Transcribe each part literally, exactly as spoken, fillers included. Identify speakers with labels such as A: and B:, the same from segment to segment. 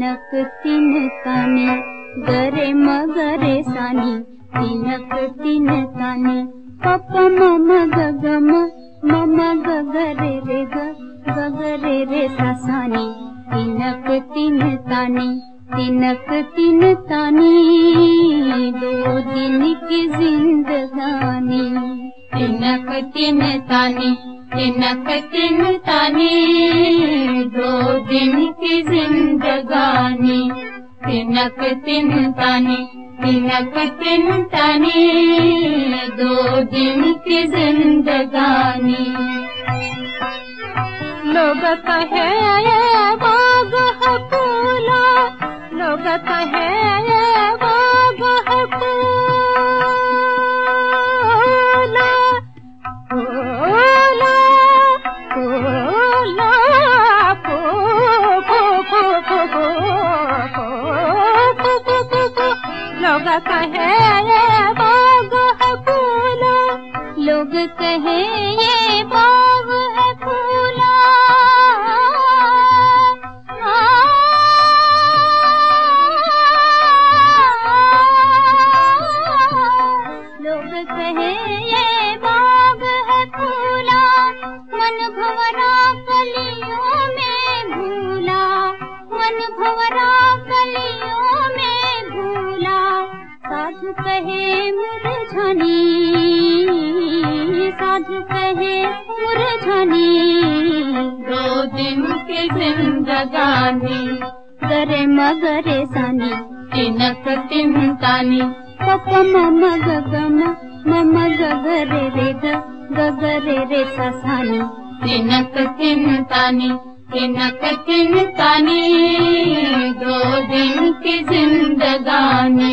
A: तिनक तिन तानी गरे मगरे सानी तिनक तिन तानी पप मम गगम मम गगरे रे ग गगरे रे सासानी तिनक तिन तानी तिनक तिन तानी दो दिन की जिंदगानी तिनक तिन तानी तिनक तिन तानी दो दिन की जिंदगानी तिनक तिन तानी तिनक तिन तानी दो दिन की जिंदगानी। लोग कहे ये बाग है फूला लोग कहे ये बाग है फूला फूला फूला फू फू फू फू फू लोग कहे ये बाग है फूला लोग कहे ये बाग है फूला लोग कहे ये बाग है फूला मन भंवरा कलियों में भूला मन भंवरा कलियों में भूला साधु कहे मुरझानी साधु कहे मुरझानी दो दिन की जिंदगानी गरे मगरे सानी तिनक तिन तानी पप मम गगम मम गगरे रे ग गगरे रे सासानी तिनक तिन तानी तिनक तिन तानी दो दिन की जिंदगानी।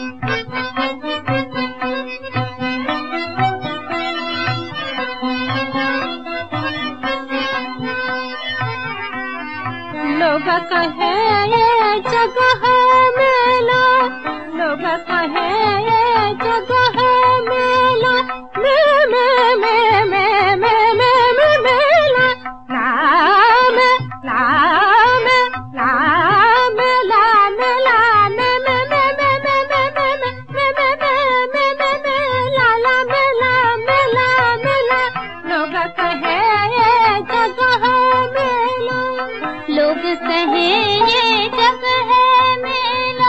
A: लोग कहे ये जगह मेला लोग कहे ये जगह मेला मे मे मे मे मे मे मे मेला लाम लाम लाम लाम लाम मे मे मे मे मे मे मे मे मे मे मे ला ला मे लाम लाम ला लोग कहे ये जगह मेला लोग कहे ये जगह है मेला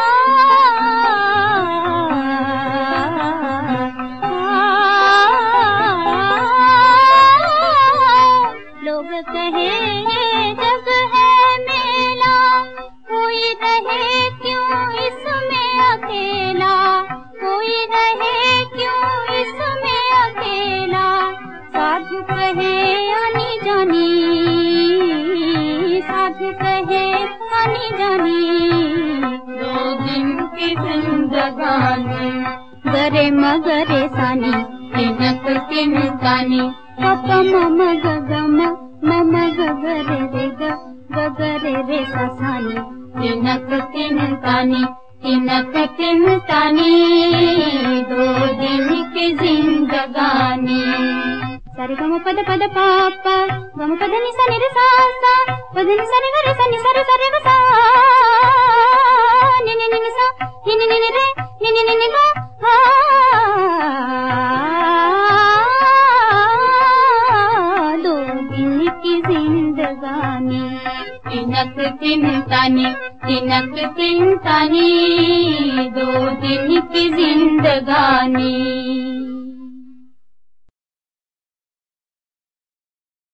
A: लोग कहे ये जगह है मेला कोई रहे क्यों इसमें अकेला कोई रहे क्यों इसमें अकेला साधु कहे आनी जानी साधु कहे आनी जानी दो दिन की जिंदगानी गरे मगरे सानी तिनक तिन तानी पप मम गगम मम गगरे रे ग गगरे रे सासानी तिनक तिन तानी तिनक तिन तानी दो दिन की जिंदगानी। सरे गम पद पद पापा गम पद नि सा नि रे सा सा पद नि सा रे ग रे सा नि सा रे सा रे ग सा नि नि नि नि सा नि नि नि नि रे नि नि नि नि ग दो दिन की जिंदगानी तिनक तिन तानी तिनक तिन तानी दो दिन की जिंदगानी।